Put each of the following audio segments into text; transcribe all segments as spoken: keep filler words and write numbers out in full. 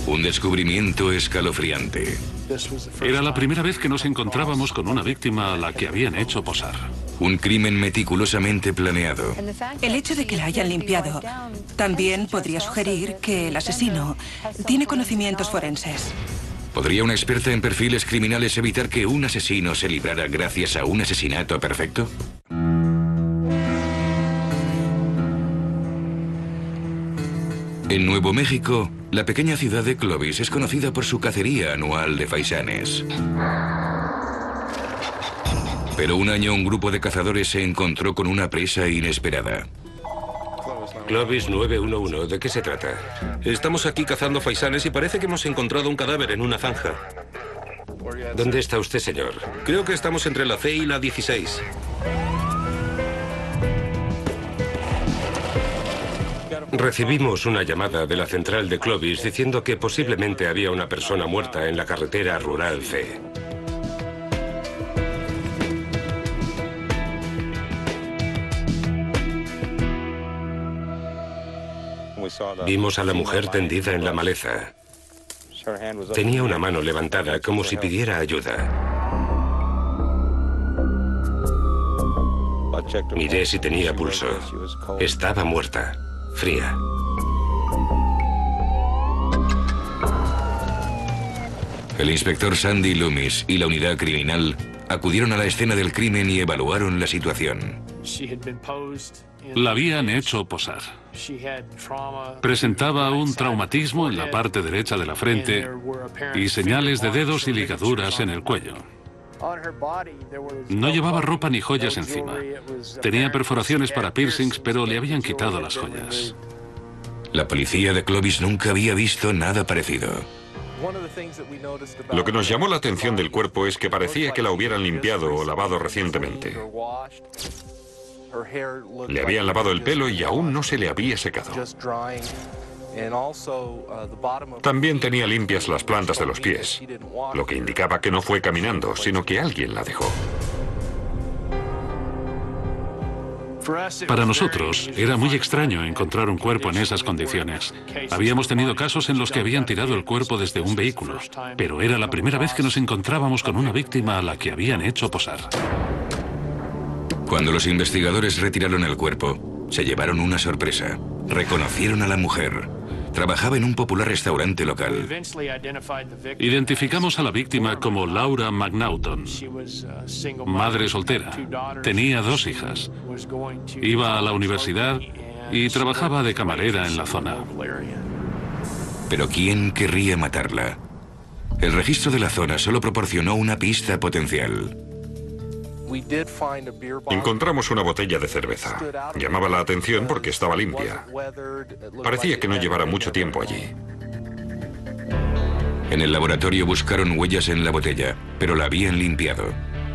Un descubrimiento escalofriante. Era la primera vez que nos encontrábamos con una víctima a la que habían hecho posar. Un crimen meticulosamente planeado. El hecho de que la hayan limpiado también podría sugerir que el asesino tiene conocimientos forenses. ¿Podría una experta en perfiles criminales evitar que un asesino se librara gracias a un asesinato perfecto? En Nuevo México, la pequeña ciudad de Clovis es conocida por su cacería anual de faisanes. Pero un año un grupo de cazadores se encontró con una presa inesperada. Clovis nueve uno uno, ¿de qué se trata? Estamos aquí cazando faisanes y parece que hemos encontrado un cadáver en una zanja. ¿Dónde está usted, señor? Creo que estamos entre la C y la dieciséis. Recibimos una llamada de la central de Clovis diciendo que posiblemente había una persona muerta en la carretera rural C. Vimos a la mujer tendida en la maleza. Tenía una mano levantada como si pidiera ayuda. Miré si tenía pulso. Estaba muerta, fría. El inspector Sandy Loomis y la unidad criminal acudieron a la escena del crimen y evaluaron la situación. La habían hecho posar. Presentaba un traumatismo en la parte derecha de la frente y señales de dedos y ligaduras en el cuello. No llevaba ropa ni joyas encima. Tenía perforaciones para piercings, pero le habían quitado las joyas. La policía de Clovis nunca había visto nada parecido. Lo que nos llamó la atención del cuerpo es que parecía que la hubieran limpiado o lavado recientemente. Le habían lavado el pelo y aún no se le había secado. También tenía limpias las plantas de los pies, lo que indicaba que no fue caminando, sino que alguien la dejó. Para nosotros era muy extraño encontrar un cuerpo en esas condiciones. Habíamos tenido casos en los que habían tirado el cuerpo desde un vehículo, pero era la primera vez que nos encontrábamos con una víctima a la que habían hecho posar. Cuando los investigadores retiraron el cuerpo, se llevaron una sorpresa. Reconocieron a la mujer. Trabajaba en un popular restaurante local. Identificamos a la víctima como Laura McNaughton, madre soltera. Tenía dos hijas. Iba a la universidad y trabajaba de camarera en la zona. Pero ¿quién querría matarla? El registro de la zona solo proporcionó una pista potencial. Encontramos una botella de cerveza. Llamaba la atención porque estaba limpia. Parecía que no llevara mucho tiempo allí. En el laboratorio buscaron huellas en la botella, pero la habían limpiado.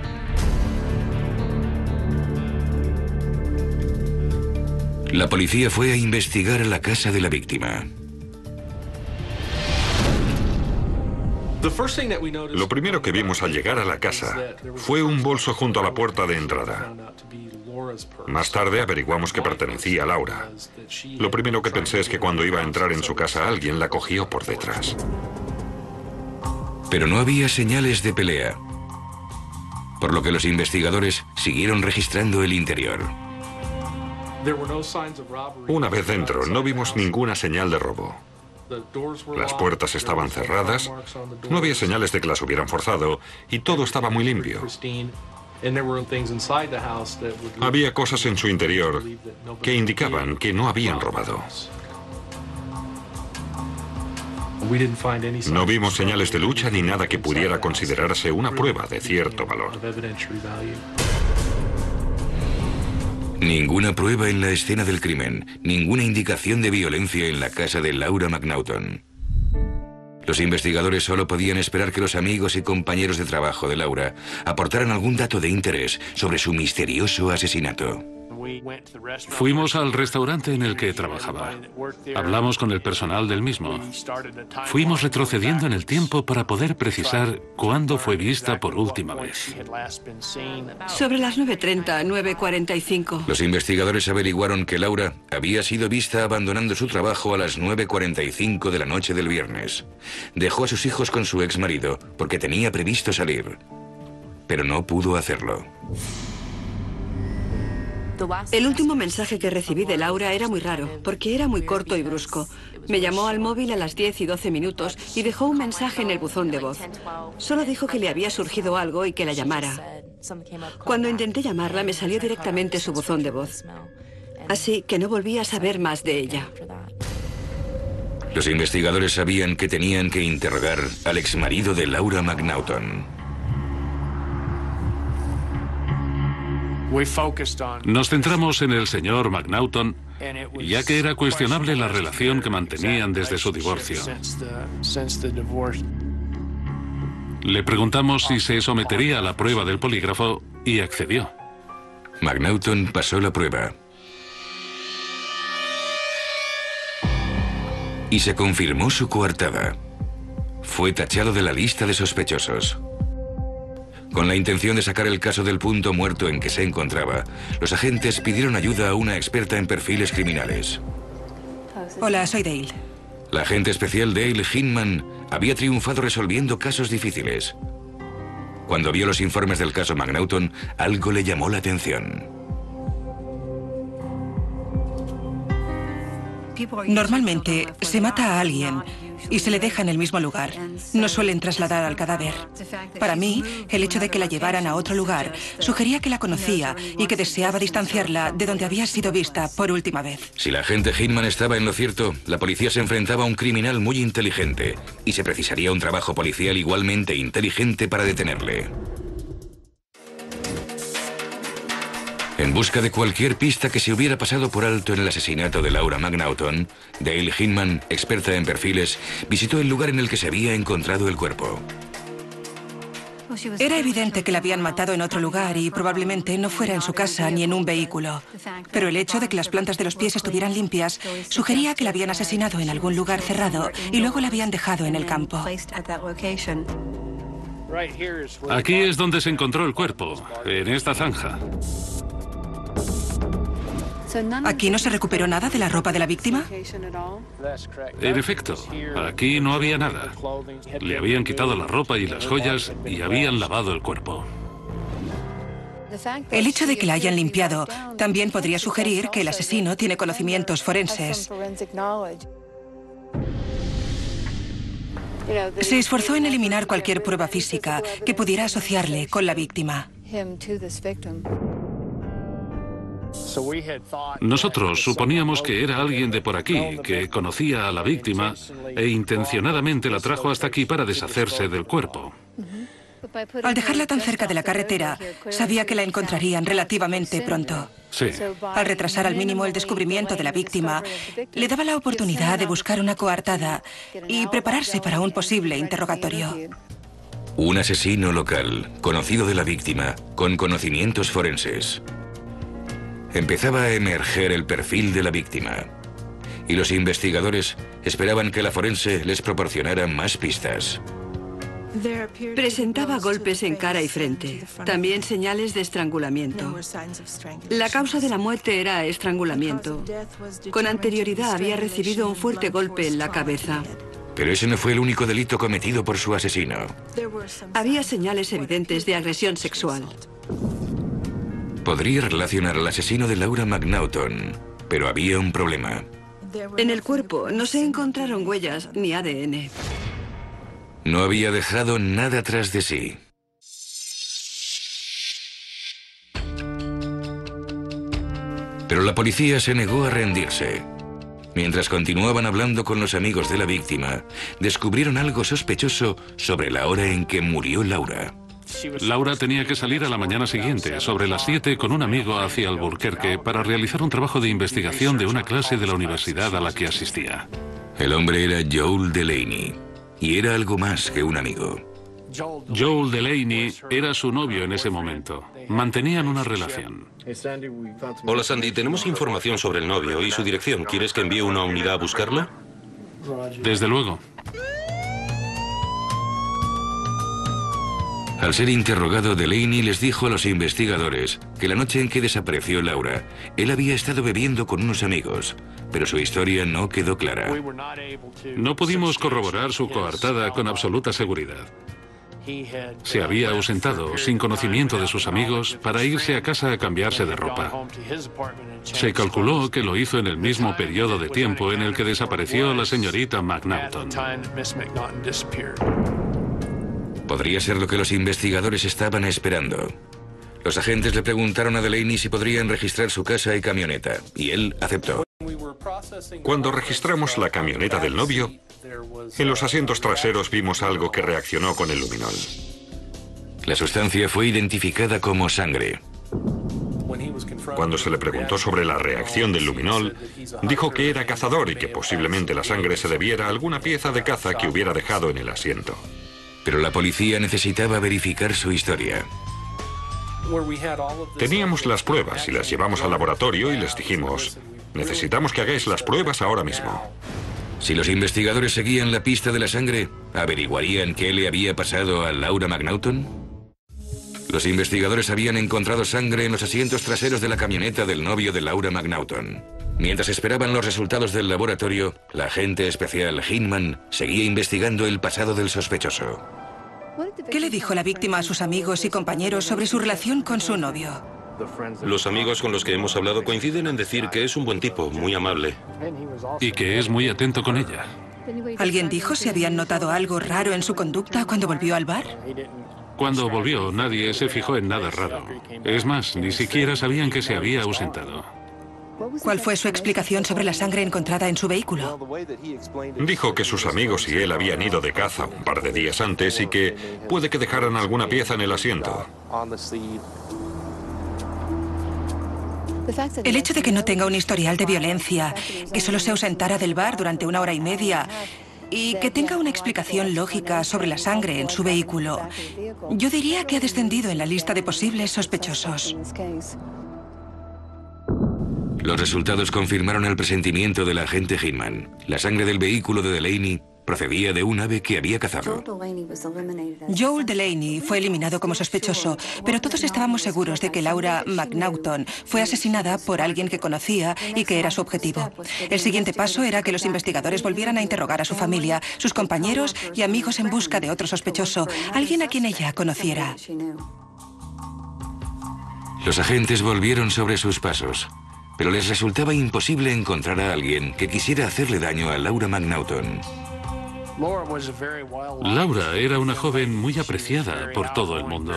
La policía fue a investigar la casa de la víctima. Lo primero que vimos al llegar a la casa fue un bolso junto a la puerta de entrada. Más tarde averiguamos que pertenecía a Laura. Lo primero que pensé es que cuando iba a entrar en su casa alguien la cogió por detrás. Pero no había señales de pelea, por lo que los investigadores siguieron registrando el interior. Una vez dentro, no vimos ninguna señal de robo. Las puertas estaban cerradas, no había señales de que las hubieran forzado y todo estaba muy limpio. Había cosas en su interior que indicaban que no habían robado. No vimos señales de lucha ni nada que pudiera considerarse una prueba de cierto valor. Ninguna prueba en la escena del crimen, ninguna indicación de violencia en la casa de Laura McNaughton. Los investigadores solo podían esperar que los amigos y compañeros de trabajo de Laura aportaran algún dato de interés sobre su misterioso asesinato. Fuimos al restaurante en el que trabajaba. Hablamos con el personal del mismo. Fuimos retrocediendo en el tiempo para poder precisar cuándo fue vista por última vez. Sobre las nueve treinta, nueve cuarenta y cinco. Los investigadores averiguaron que Laura había sido vista abandonando su trabajo a las nueve cuarenta y cinco de la noche del viernes. Dejó a sus hijos con su exmarido porque tenía previsto salir, pero no pudo hacerlo. El último mensaje que recibí de Laura era muy raro, porque era muy corto y brusco. Me llamó al móvil a las diez y doce minutos y dejó un mensaje en el buzón de voz. Solo dijo que le había surgido algo y que la llamara. Cuando intenté llamarla, me salió directamente su buzón de voz. Así que no volví a saber más de ella. Los investigadores sabían que tenían que interrogar al exmarido de Laura McNaughton. Nos centramos en el señor McNaughton, ya que era cuestionable la relación que mantenían desde su divorcio. Le preguntamos si se sometería a la prueba del polígrafo y accedió. McNaughton pasó la prueba. Y se confirmó su coartada. Fue tachado de la lista de sospechosos. Con la intención de sacar el caso del punto muerto en que se encontraba, los agentes pidieron ayuda a una experta en perfiles criminales. Hola, soy Dale. La agente especial Dale Hinman había triunfado resolviendo casos difíciles. Cuando vio los informes del caso McNaughton, algo le llamó la atención. Normalmente se mata a alguien y se le deja en el mismo lugar. No suelen trasladar al cadáver. Para mí, el hecho de que la llevaran a otro lugar sugería que la conocía y que deseaba distanciarla de donde había sido vista por última vez. Si la agente Hinman estaba en lo cierto, la policía se enfrentaba a un criminal muy inteligente y se precisaría un trabajo policial igualmente inteligente para detenerle. En busca de cualquier pista que se hubiera pasado por alto en el asesinato de Laura McNaughton, Dale Hinman, experta en perfiles, visitó el lugar en el que se había encontrado el cuerpo. Era evidente que la habían matado en otro lugar y probablemente no fuera en su casa ni en un vehículo. Pero el hecho de que las plantas de los pies estuvieran limpias sugería que la habían asesinado en algún lugar cerrado y luego la habían dejado en el campo. Aquí es donde se encontró el cuerpo, en esta zanja. ¿Aquí no se recuperó nada de la ropa de la víctima? En efecto, aquí no había nada. Le habían quitado la ropa y las joyas y habían lavado el cuerpo. El hecho de que la hayan limpiado también podría sugerir que el asesino tiene conocimientos forenses. Se esforzó en eliminar cualquier prueba física que pudiera asociarle con la víctima. Nosotros suponíamos que era alguien de por aquí, que conocía a la víctima e intencionadamente la trajo hasta aquí para deshacerse del cuerpo. Al dejarla tan cerca de la carretera, sabía que la encontrarían relativamente pronto. Sí. Al retrasar al mínimo el descubrimiento de la víctima, le daba la oportunidad de buscar una coartada y prepararse para un posible interrogatorio. Un asesino local, conocido de la víctima, con conocimientos forenses. Empezaba a emerger el perfil de la víctima. Y los investigadores esperaban que la forense les proporcionara más pistas. Presentaba golpes en cara y frente, también señales de estrangulamiento. La causa de la muerte era estrangulamiento. Con anterioridad había recibido un fuerte golpe en la cabeza. Pero ese no fue el único delito cometido por su asesino. Había señales evidentes de agresión sexual. Podría relacionar al asesino de Laura McNaughton, pero había un problema. En el cuerpo no se encontraron huellas ni A D N. No había dejado nada tras de sí. Pero la policía se negó a rendirse. Mientras continuaban hablando con los amigos de la víctima, descubrieron algo sospechoso sobre la hora en que murió Laura. Laura tenía que salir a la mañana siguiente, sobre las siete, con un amigo hacia Albuquerque para realizar un trabajo de investigación de una clase de la universidad a la que asistía. El hombre era Joel Delaney, y era algo más que un amigo. Joel Delaney era su novio en ese momento. Mantenían una relación. Hola Sandy, tenemos información sobre el novio y su dirección. ¿Quieres que envíe una unidad a buscarlo? Desde luego. Al ser interrogado, Delaney les dijo a los investigadores que la noche en que desapareció Laura, él había estado bebiendo con unos amigos, pero su historia no quedó clara. No pudimos corroborar su coartada con absoluta seguridad. Se había ausentado, sin conocimiento de sus amigos, para irse a casa a cambiarse de ropa. Se calculó que lo hizo en el mismo periodo de tiempo en el que desapareció la señorita McNaughton. Podría ser lo que los investigadores estaban esperando. Los agentes le preguntaron a Delaney si podrían registrar su casa y camioneta, y él aceptó. Cuando registramos la camioneta del novio, en los asientos traseros vimos algo que reaccionó con el luminol. La sustancia fue identificada como sangre. Cuando se le preguntó sobre la reacción del luminol, dijo que era cazador y que posiblemente la sangre se debiera a alguna pieza de caza que hubiera dejado en el asiento. Pero la policía necesitaba verificar su historia. Teníamos las pruebas y las llevamos al laboratorio y les dijimos, necesitamos que hagáis las pruebas ahora mismo. Si los investigadores seguían la pista de la sangre, ¿averiguarían qué le había pasado a Laura McNaughton? Los investigadores habían encontrado sangre en los asientos traseros de la camioneta del novio de Laura McNaughton. Mientras esperaban los resultados del laboratorio, la agente especial Hinman seguía investigando el pasado del sospechoso. ¿Qué le dijo la víctima a sus amigos y compañeros sobre su relación con su novio? Los amigos con los que hemos hablado coinciden en decir que es un buen tipo, muy amable. Y que es muy atento con ella. ¿Alguien dijo si habían notado algo raro en su conducta cuando volvió al bar? Cuando volvió, nadie se fijó en nada raro. Es más, ni siquiera sabían que se había ausentado. ¿Cuál fue su explicación sobre la sangre encontrada en su vehículo? Dijo que sus amigos y él habían ido de caza un par de días antes y que puede que dejaran alguna pieza en el asiento. El hecho de que no tenga un historial de violencia, que solo se ausentara del bar durante una hora y media y que tenga una explicación lógica sobre la sangre en su vehículo, yo diría que ha descendido en la lista de posibles sospechosos. Los resultados confirmaron el presentimiento del agente Hinman. La sangre del vehículo de Delaney procedía de un ave que había cazado. Joel Delaney fue eliminado como sospechoso, pero todos estábamos seguros de que Laura McNaughton fue asesinada por alguien que conocía y que era su objetivo. El siguiente paso era que los investigadores volvieran a interrogar a su familia, sus compañeros y amigos en busca de otro sospechoso, alguien a quien ella conociera. Los agentes volvieron sobre sus pasos, pero les resultaba imposible encontrar a alguien que quisiera hacerle daño a Laura McNaughton. Laura era una joven muy apreciada por todo el mundo.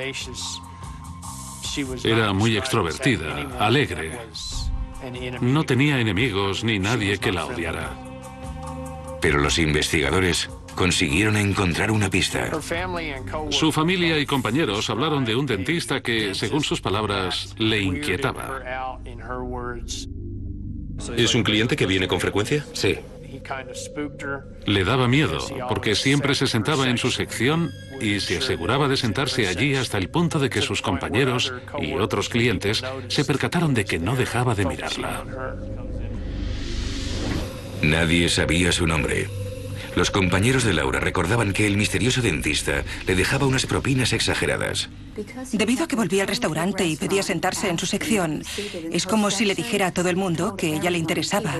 Era muy extrovertida, alegre. No tenía enemigos ni nadie que la odiara. Pero los investigadores consiguieron encontrar una pista. Su familia y compañeros hablaron de un dentista que, según sus palabras, le inquietaba. ¿Es un cliente que viene con frecuencia? Sí. Le daba miedo, porque siempre se sentaba en su sección y se aseguraba de sentarse allí hasta el punto de que sus compañeros y otros clientes se percataron de que no dejaba de mirarla. Nadie sabía su nombre. Los compañeros de Laura recordaban que el misterioso dentista le dejaba unas propinas exageradas. Debido a que volvía al restaurante y pedía sentarse en su sección, es como si le dijera a todo el mundo que ella le interesaba.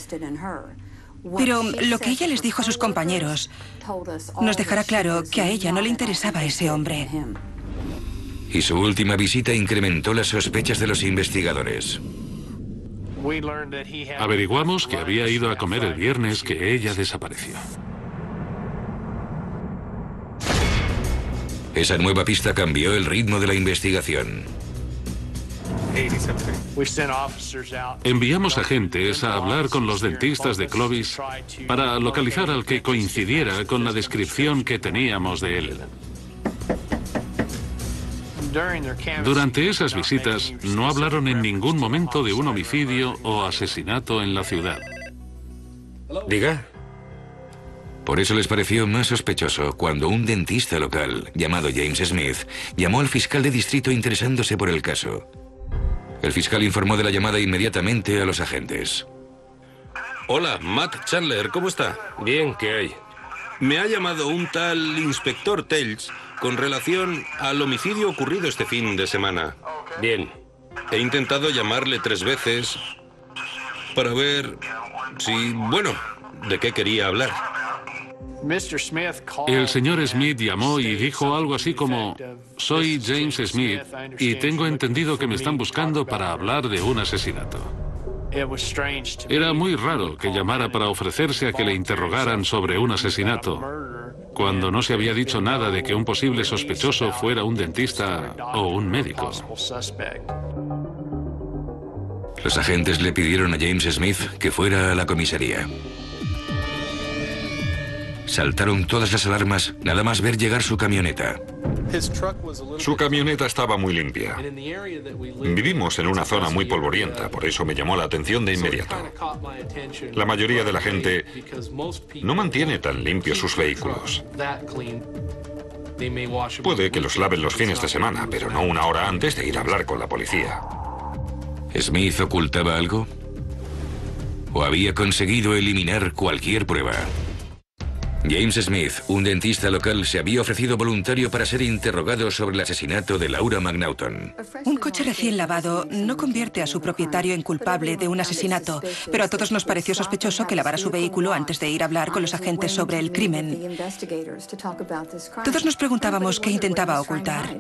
Pero lo que ella les dijo a sus compañeros nos dejará claro que a ella no le interesaba ese hombre. Y su última visita incrementó las sospechas de los investigadores. Averiguamos que había ido a comer el viernes que ella desapareció. Esa nueva pista cambió el ritmo de la investigación. Enviamos agentes a hablar con los dentistas de Clovis para localizar al que coincidiera con la descripción que teníamos de él. Durante esas visitas no hablaron en ningún momento de un homicidio o asesinato en la ciudad. Diga. Por eso les pareció más sospechoso cuando un dentista local, llamado James Smith, llamó al fiscal de distrito interesándose por el caso. El fiscal informó de la llamada inmediatamente a los agentes. Hola, Matt Chandler, ¿cómo está? Bien, ¿qué hay? Me ha llamado un tal inspector Tales con relación al homicidio ocurrido este fin de semana. Bien. He intentado llamarle tres veces para ver si, bueno, de qué quería hablar. El señor Smith llamó y dijo algo así como: soy James Smith y tengo entendido que me están buscando para hablar de un asesinato. Era muy raro que llamara para ofrecerse a que le interrogaran sobre un asesinato, cuando no se había dicho nada de que un posible sospechoso fuera un dentista o un médico. Los agentes le pidieron a James Smith que fuera a la comisaría. Saltaron todas las alarmas nada más ver llegar su camioneta. Su camioneta estaba muy limpia. Vivimos en una zona muy polvorienta, por eso me llamó la atención de inmediato. La mayoría de la gente no mantiene tan limpios sus vehículos. Puede que los laven los fines de semana, pero no una hora antes de ir a hablar con la policía. ¿Smith ocultaba algo? ¿O había conseguido eliminar cualquier prueba? James Smith, un dentista local, se había ofrecido voluntario para ser interrogado sobre el asesinato de Laura McNaughton. Un coche recién lavado no convierte a su propietario en culpable de un asesinato, pero a todos nos pareció sospechoso que lavara su vehículo antes de ir a hablar con los agentes sobre el crimen. Todos nos preguntábamos qué intentaba ocultar.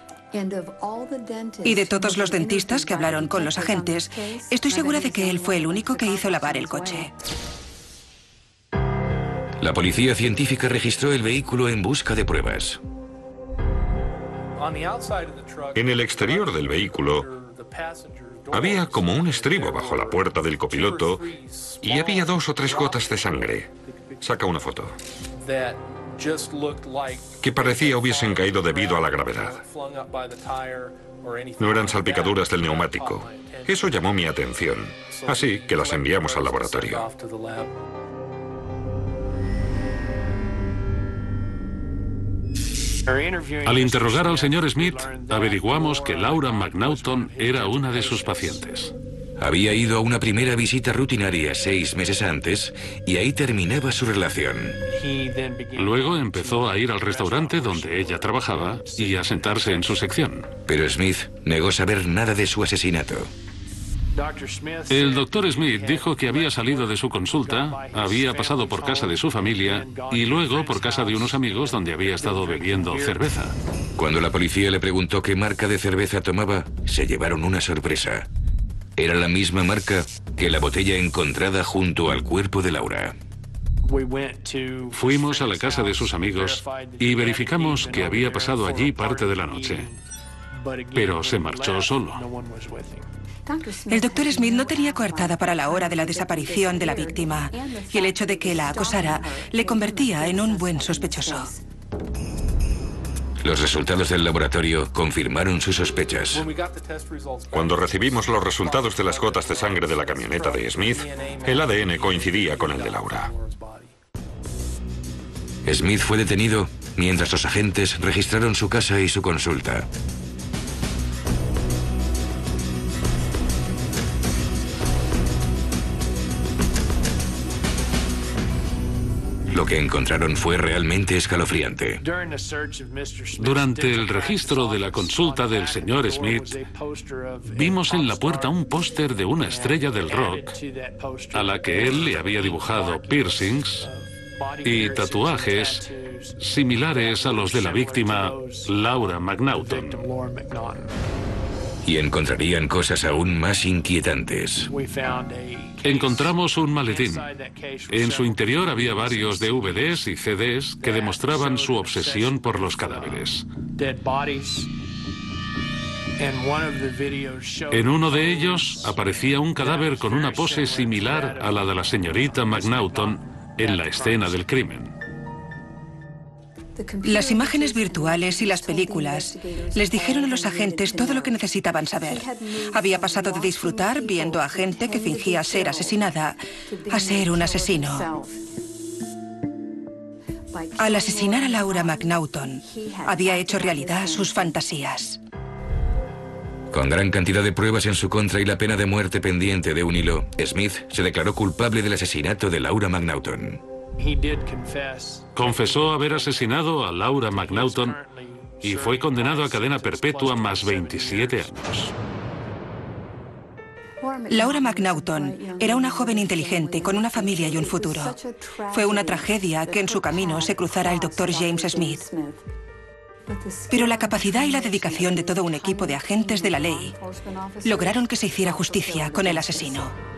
Y de todos los dentistas que hablaron con los agentes, estoy segura de que él fue el único que hizo lavar el coche. La policía científica registró el vehículo en busca de pruebas. En el exterior del vehículo había como un estribo bajo la puerta del copiloto y había dos o tres gotas de sangre. Saca una foto. Que parecía hubiesen caído debido a la gravedad. No eran salpicaduras del neumático. Eso llamó mi atención, así que las enviamos al laboratorio. Al interrogar al señor Smith, averiguamos que Laura McNaughton era una de sus pacientes. Había ido a una primera visita rutinaria seis meses antes y ahí terminaba su relación. Luego empezó a ir al restaurante donde ella trabajaba y a sentarse en su sección. Pero Smith negó saber nada de su asesinato. El doctor Smith dijo que había salido de su consulta, había pasado por casa de su familia y luego por casa de unos amigos donde había estado bebiendo cerveza. Cuando la policía le preguntó qué marca de cerveza tomaba, se llevaron una sorpresa. Era la misma marca que la botella encontrada junto al cuerpo de Laura. Fuimos a la casa de sus amigos y verificamos que había pasado allí parte de la noche, pero se marchó solo. El doctor Smith no tenía coartada para la hora de la desaparición de la víctima, y el hecho de que la acosara le convertía en un buen sospechoso. Los resultados del laboratorio confirmaron sus sospechas. Cuando recibimos los resultados de las gotas de sangre de la camioneta de Smith, el A D N coincidía con el de Laura. Smith fue detenido mientras los agentes registraron su casa y su consulta. Lo que encontraron fue realmente escalofriante. Durante el registro de la consulta del señor Smith, vimos en la puerta un póster de una estrella del rock a la que él le había dibujado piercings y tatuajes similares a los de la víctima Laura McNaughton. Y encontrarían cosas aún más inquietantes. Encontramos un maletín. En su interior había varios D V Ds y C Ds que demostraban su obsesión por los cadáveres. En uno de ellos aparecía un cadáver con una pose similar a la de la señorita McNaughton en la escena del crimen. Las imágenes virtuales y las películas les dijeron a los agentes todo lo que necesitaban saber. Había pasado de disfrutar viendo a gente que fingía ser asesinada a ser un asesino. Al asesinar a Laura McNaughton, había hecho realidad sus fantasías. Con gran cantidad de pruebas en su contra y la pena de muerte pendiente de un hilo, Smith se declaró culpable del asesinato de Laura McNaughton. Confesó haber asesinado a Laura McNaughton y fue condenado a cadena perpetua más veintisiete años. Laura McNaughton era una joven inteligente con una familia y un futuro. Fue una tragedia que en su camino se cruzara el doctor James Smith. Pero la capacidad y la dedicación de todo un equipo de agentes de la ley lograron que se hiciera justicia con el asesino.